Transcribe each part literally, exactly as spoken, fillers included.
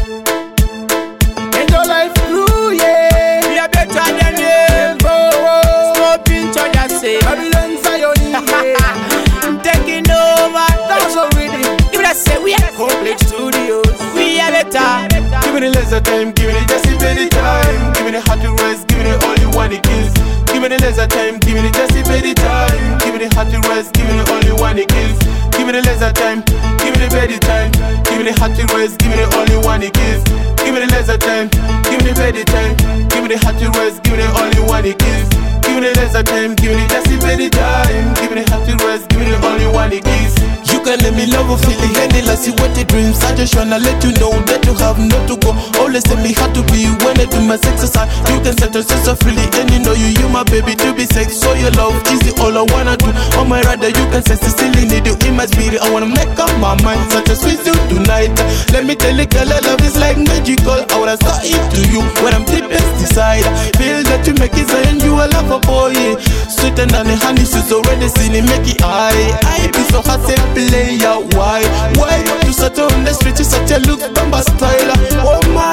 Enjoy life through, yeah. We are better than them. Small pinch on your say. Babylon Zion, yeah. Taking over. That's so really. Give it a say we are Complex Studios. We are better. Give me the laser time, give me the just baby time. Give me the hot to rest, give me the only one it kills. Give me the laser time, give me the just baby time. Give me the hot to rest, give me the only one it kills. Give me the laser time, give me the baby time. Give me the hot to rest, give me the only one it kills. Give me the laser time, give me the baby time. Give me the hot to rest, give me the only one it kills. Give me the laser time, give me the just baby time. Give me the hot to rest, give me the only one it kills. You can let me love or feel it, endless, see what the dreams. I just wanna let you know that you have not to go. Always tell me how to be when I do my sex aside. You can set yourself so freely, and you know you, you my baby to be sex. So your love is the all I wanna do. On my radar, you can sense the still need you in my spirit. I wanna make up my mind, such a sweet you tonight. Let me tell you, girl, love is like magical. I wanna start it to you when I'm deepest inside. Feel that you make it, and you a lover boy. Yeah. Sweet and honey, honey, she's already seen it, make it high. I be so hot, say player, why? Why you sat on the street, you such a look, bamba style. Oh my,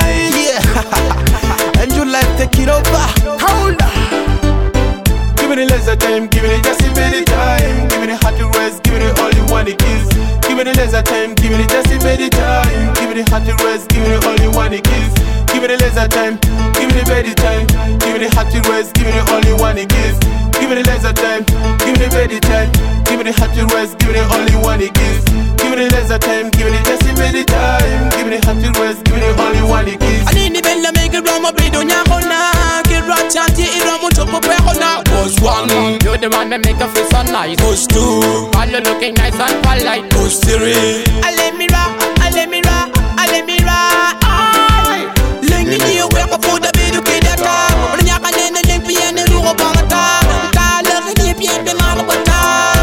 yeah. And you like take it over. Hold on. Give me the laser time, give me the just baby time. Give me the hot to rest, give me the only one it kills. Give me the laser time, give me the just baby time. Give me the hot to rest, give me the only one it kills. Give me the laser time, give me the baby time. Give me the hot to rest, give me the only one it kills. Give me the laser time, give me the baby time. Give me the hot to rest, give me the only one it kills. Give me the laser time, give me the just baby time. Give me the hot to rest, give me the only one it kills. Alini bella make it wrong, but don't ya gonna get right chanty, it wrong, much up a prayer now. Push one, You're the one that make a feel so nice. push two, All you looking nice and polite. push three. Alemira, Alemira, Alemira. Ay, lengi ni yo kwa kuda bidu kidaka. Unya kanene lengi piene rugo bangata. Kala ni piene mangata.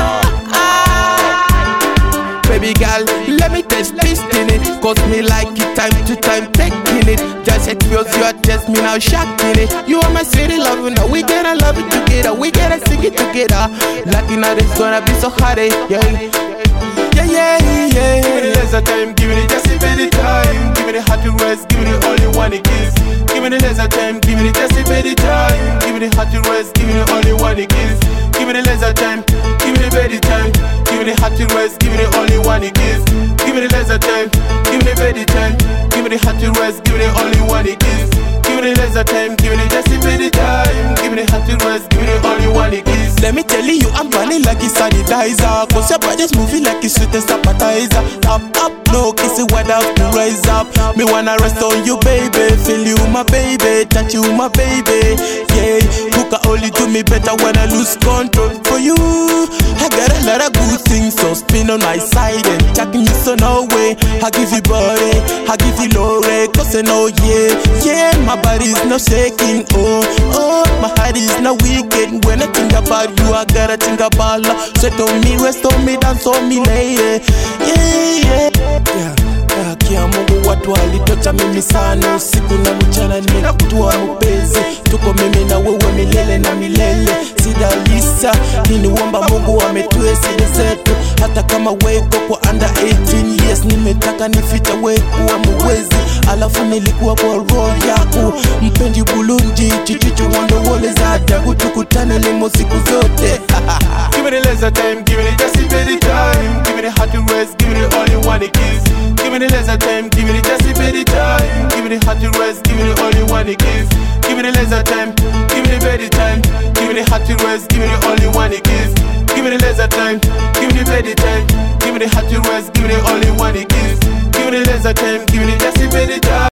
Baby girl, let me taste this in it. Cause me like it time to time, taking it. Just it feels you are just me now shocking it. You are my city love, now we gotta love it together. We gotta sing it together. Lucky now it's gonna be so hard, eh? Yeah, yeah, yeah, yeah. Give me the laser time, give me the just baby time. Give me the hot to rest, give me the only one it kills. Give me the laser time, give me the just baby time. Give me the hot to rest, give me the only one it kills. Give me the laser time, give me the baby time. Give me the hot to rest, give me the only one it kills. Give me the laser time, give me the baby time. Give me the hot to rest, give me the only one it kills. Give me the laser time, give me the just baby time. Give me the hot to rest, give me the only one it kills. Let me tell you, I'm burning like it's sanitizer. Cause your body's moving like it's sweetest appetizer. Up, up, no, kiss it wide up to rise up. Me wanna rest on you, baby. Feel you, my baby. Touch you, my baby. Yeah, who can only do me better when I lose control for you? I got a lot of good things, so spin on my side and checking me so no way. I give you body, I give you low rate. Cause I know, yeah, yeah, my body's not shaking. Oh, oh, my heart is not wicked. When I think about you, I gotta think about love. Sweat on me, rest on me, dance on me, lady. Yeah, yeah, yeah. Haki ya Mungu watu walitocha mimi sana. Usiku na mchana nimekutua mpenzi. Tuko mimi na wewe milele na milele. Sidalisa, niniomba Mungu ametue siri zetu. Hata kama weko kwa under eighteen years. Nimetaka nificha weko wa mwezi. Alafu nilikuwa kwa roho yako. Mpendi Burundi, chichichu wando wole za dagu. Tukutane limo siku zote. Give me the laser time, give me the just baby time. Give me the hot to rest, give me the only one it kills. Give me the laser time, give me the just baby time. Give me the hot to rest, give me the only one it kills. Give me the laser time, give me the baby time. Give me the hot to rest, give me the only one it kills. Give me the laser time, give me the baby time. Give me the hot to rest, give me the only one it kills. Give me the laser time, give me the just baby time.